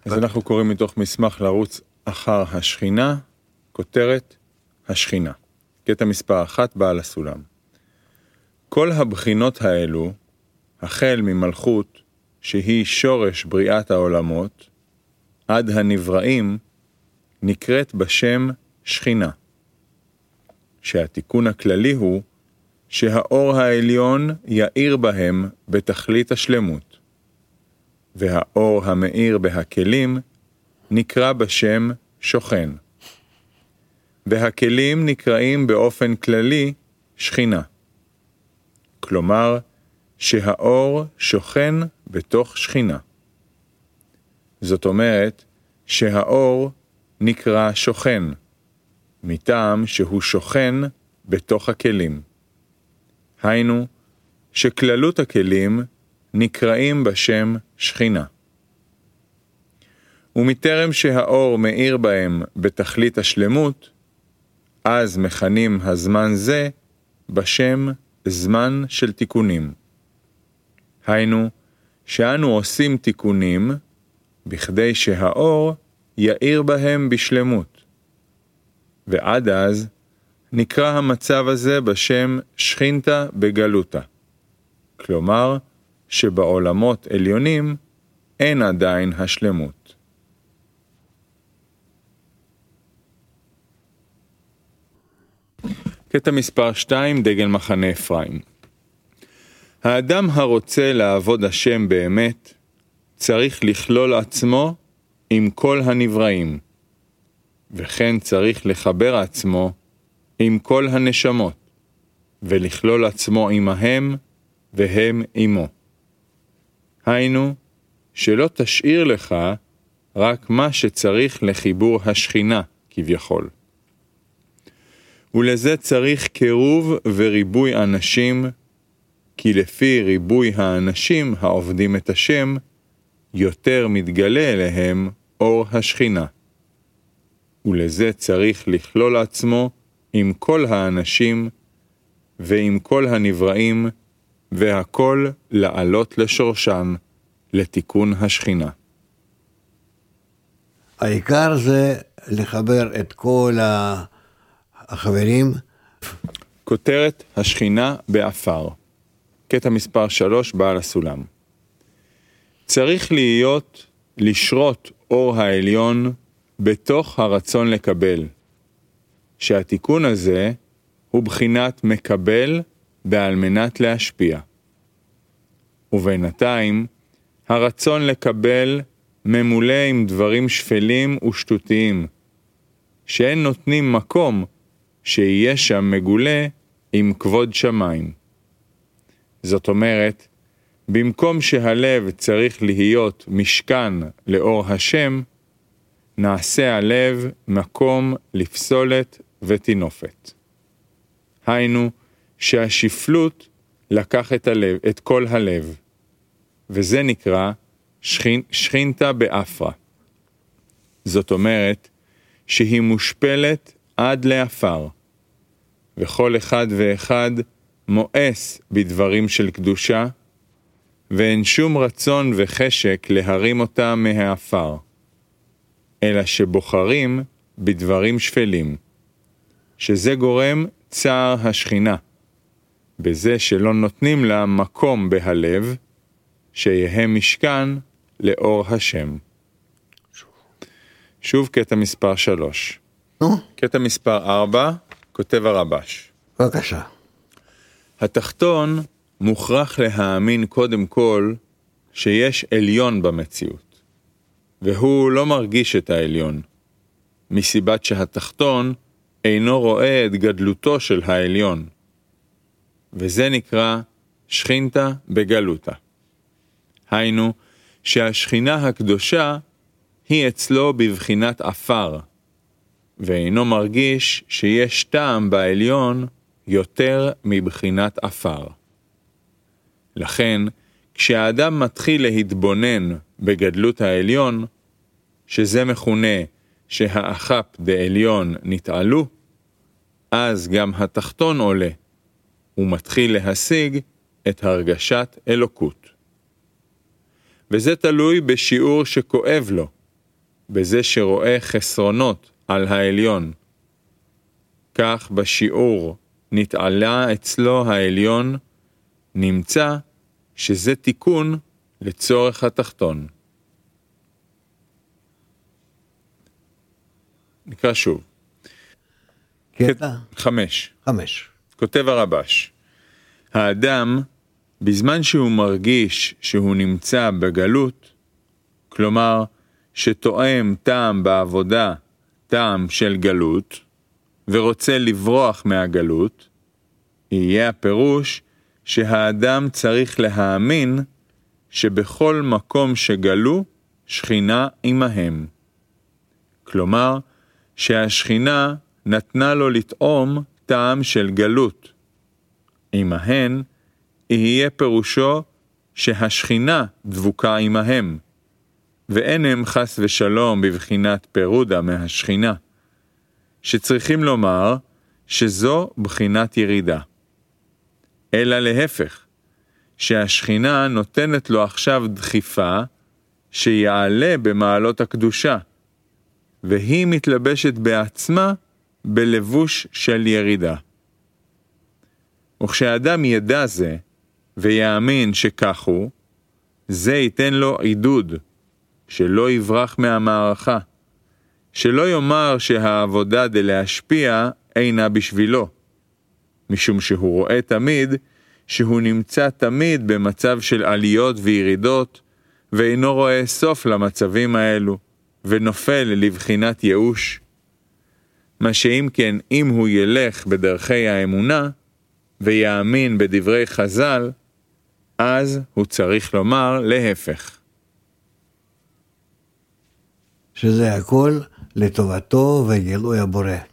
אז אנחנו קוראים מתוך מסמך לרוץ אחר השכינה, כותרת השכינה. קטע מספר 1 בעל הסולם. כל הבחינות האלו, החל ממלכות שהיא שורש בריאת העולמות, עד הנבראים, נקראת בשם שכינה. שהתיקון הכללי הוא שהאור העליון יאיר בהם בתכלית השלמות, והאור המאיר בהכלים נקרא בשם שוכן. והכלים נקראים באופן כללי שכינה. כלומר, שהאור שוכן בתוך שכינה. זאת אומרת, שהאור נקרא שוכן, מטעם שהוא שוכן בתוך הכלים. היינו, שכללות הכלים נקראים בשם שכינה. ומטרם שהאור מאיר בהם בתכלית השלמות, אז מכנים הזמן זה בשם זמן של תיקונים. היינו, שאנו עושים תיקונים בכדי שהאור יאיר בהם בשלמות. ועד אז נקרא המצב הזה בשם שכינתה בגלותה. כלומר, שבעולמות עליונים אין עדיין השלמות. קטע מספר 2, דגל מחנה אפרים. האדם הרוצה לעבוד השם באמת, צריך לכלול עצמו עם כל הנבראים, וכן צריך לחבר עצמו עם כל הנשמות, ולכלול עצמו עמהם והם עמו. היינו, שלא תשאיר לך רק מה שצריך לחיבור השכינה כביכול. ולזה צריך קירוב וריבוי אנשים, כי לפי ריבוי האנשים העובדים את השם, יותר מתגלה אליהם אור השכינה. ולזה צריך לכלול עצמו עם כל האנשים ועם כל הנבראים, והכל לעלות לשורשם, לתיקון השכינה. העיקר זה לחבר את כל החברים. כותרת השכינה באפר. קטע מספר 3 בעל הסולם. צריך לשרות אור העליון בתוך הרצון לקבל, שהתיקון הזה הוא בחינת מקבל בעל מנת להשפיע. ובינתיים, הרצון לקבל ממולא עם דברים שפלים ושטותיים, שאין נותנים מקום שיהיה שם מגולה עם כבוד שמיים. זאת אומרת, במקום שהלב צריך להיות משכן לאור השם, נעשה הלב מקום לפסולת ותינופת. היינו, שהשפלות לקח את כל הלב, וזה נקרא שכינתה באפרה. זאת אומרת, שהיא מושפלת עד לאפר, וכל אחד ואחד מואס בדברים של קדושה, ואין שום רצון וחשק להרים אותה מהאפר, אלא שבוחרים בדברים שפלים, שזה גורם צער השכינה, בזה שלא נותנים לה מקום בהלב, שיהיה משכן לאור השם. שוב קטע מספר 3. קטע מספר 4, כותב הרבש. בבקשה. התחתון מוכרח להאמין קודם כל שיש עליון במציאות, והוא לא מרגיש את העליון, מסיבת שהתחתון אינו רואה את גדלותו של העליון, וזה נקרא שכינתה בגלותה. היינו, שהשכינה הקדושה היא אצלו בבחינת אפר, ואינו מרגיש שיש טעם בעליון יותר מבחינת אפר. לכן, כשהאדם מתחיל להתבונן בגדלות העליון, שזה מכונה שהאחפ דעליון נתעלו, אז גם התחתון עולה, ומתחיל להשיג את הרגשת אלוקות. וזה תלוי בשיעור שכואב לו, בזה שרואה חסרונות על העליון. כך בשיעור נתעלה אצלו העליון, נמצא שזה תיקון לצורך התחתון. נקרא שוב. קטע 5. 5. כותב הרבש, האדם, בזמן שהוא מרגיש שהוא נמצא בגלות, כלומר שתואם טעם בעבודה, טעם של גלות, ורוצה לברוח מהגלות, יהיה הפירוש שהאדם צריך להאמין שבכל מקום שגלו, שכינה עמהם. כלומר, שהשכינה נתנה לו לטעום טעם של גלות. עמהן, יהיה פירושו שהשכינה דבוקה עמהם, ואין הם חס ושלום בבחינת פירודה מהשכינה, שצריכים לומר שזו בחינת ירידה. אלא להפך, שהשכינה נותנת לו עכשיו דחיפה שיעלה במעלות הקדושה, והיא מתלבשת בעצמה בלבוש של ירידה. וכשאדם ידע זה, ויאמין שכך הוא, זה ייתן לו עידוד, שלא יברח מהמערכה, שלא יאמר שהעבודה דלהשפיע אינה בשבילו, משום שהוא רואה תמיד שהוא נמצא תמיד במצב של עליות וירידות, ואינו רואה סוף למצבים האלו, ונופל לבחינת ייאוש. מה שאם כן, אם הוא ילך בדרכי האמונה, ויאמין בדברי חז"ל, אז הוא צריך לומר להפך. שזה הכל לטובתו וגילוי הבורא.